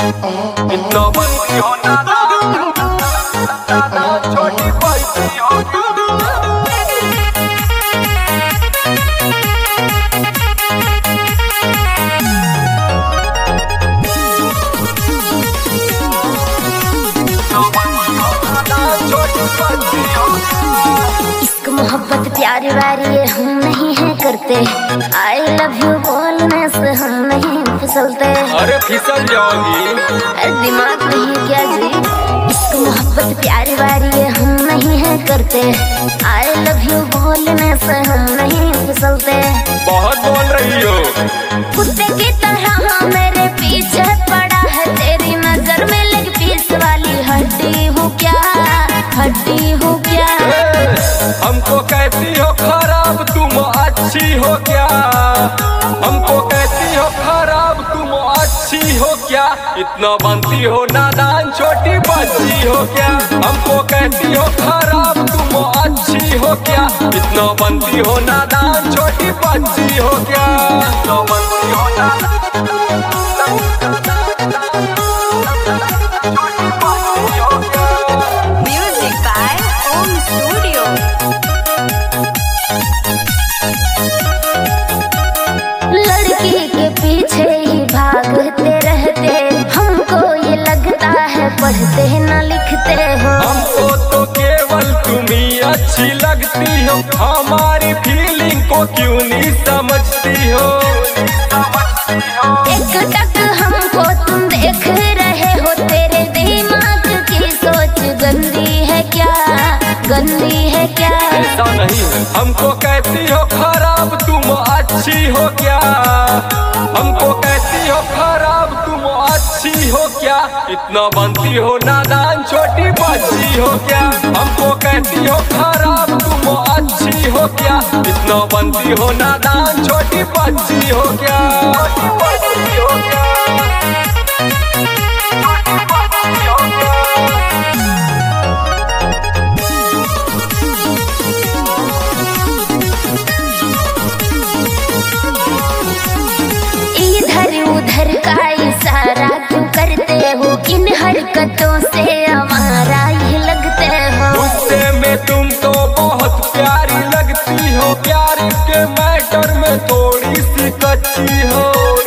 इतना बनती हो ना छोटी बनती हो। इश्क मोहब्बत प्यार वारी ये हम नहीं है करते। आई लव यू बोलने से हम नहीं फिसलते। अरे फिसल जाओगी। अरे दिमाग नहीं क्या जी। इश्क मोहब्बत प्यार वारी ये हम नहीं है करते। आई लव यू बोलने से हम नहीं फिसलते। बहुत बोल रही हो। कुत्ते की तरह मेरे पीछे पड़ा है, तेरी नजर में लेग पीस वाली हड्डी हूँ क्या, हड्डी हूँ क्या। हमको कहती हो खराब तुम अच्छी हो क्या, हमको कहती हो खराब तुम अच्छी हो क्या। इतना बनती हो नादान छोटी बच्ची हो क्या। हमको कहती हो खराब तुम अच्छी हो क्या। इतना बनती हो नादान छोटी बच्ची हो क्या। इतना बनती हो नादान छोटी बच्ची हो क्या। Music by Om studio. लड़की के पीछे ही भागते रहते, हमको ये लगता है पढ़ते न लिखते हो। हमको तो केवल तुम ही अच्छी लगती हो, हमारी फीलिंग को क्यों नहीं समझती हो। एक टक हमको तुम देख रहे हो, तेरे दिमाग की सोच गंदी है क्या, गंदी है क्या। ऐसा नहीं है। हमको कहती हो खराब तुम अच्छी हो क्या, हमको कहती हो खराब तुम अच्छी हो क्या। इतना बनती हो नादान छोटी बच्ची हो क्या। हमको कहती हो खराब तुम अच्छी हो क्या। इतना बनती हो नादान छोटी बच्ची हो क्या। छोटी बच्ची हो क्या। छोटी बच्ची हो क्या। इधर उधर का इशारा क्यों करते हो, इन हरकतों से हमारा ही लगते हो। गुस्से में तुम तो बहुत प्यारी लगती हो, प्यार के मैटर में थोड़ी सी कच्ची हो।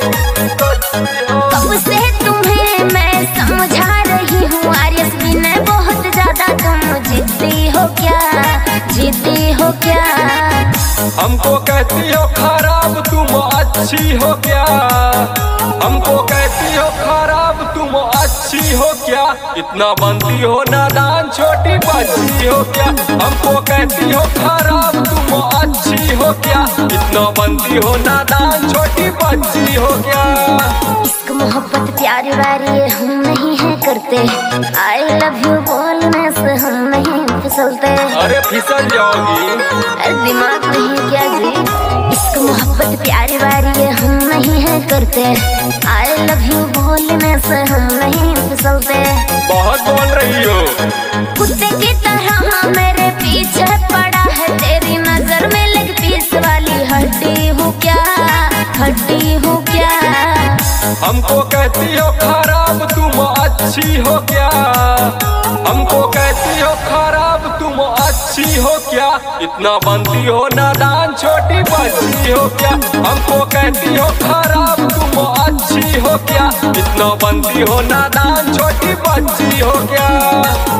कब से तुम्हें मैं समझा रही हूँ, आर्यस विनय बहुत ज्यादा तुम जिद्दी हो क्या, जिद्दी हो क्या। हमको कहती हो खराब तुम अच्छी हो क्या, हमको कहती हो खराब तुम अच्छी हो क्या। इतना बनती हो नादान छोटी बच्ची हो क्या। हमको कहती हो खराब तुम अच्छी हो क्या। इतना बनती हो नादान छोटी बच्ची हो क्या। इश्क मोहब्बत प्यार वारी ये हम नहीं है करते। आई लव यू बोलने से हम नहीं फिसलते। अरे फिसल जाओगी। अरे दिमाग नहीं क्या जी। इश्क मोहब्बत प्यार वारी ये हम नहीं है करते। आई लव यू बोलने से हम नहीं फिसलते। बहुत बोल रही हो। कुत्ते की तरह मेरे पीछे पड़ा है, तेरी नजर में लेग पीस वाली हड्डी हूँ क्या, हड्डी हूँ क्या। हमको कहती हो खराब तुम अच्छी हो क्या, हमको कहती हो खराब तुम अच्छी हो क्या। इतना बनती हो नादान छोटी बच्ची हो क्या। हमको कहती हो खराब तुम अच्छी हो क्या। इतना बनती हो नादान छोटी बच्ची हो क्या।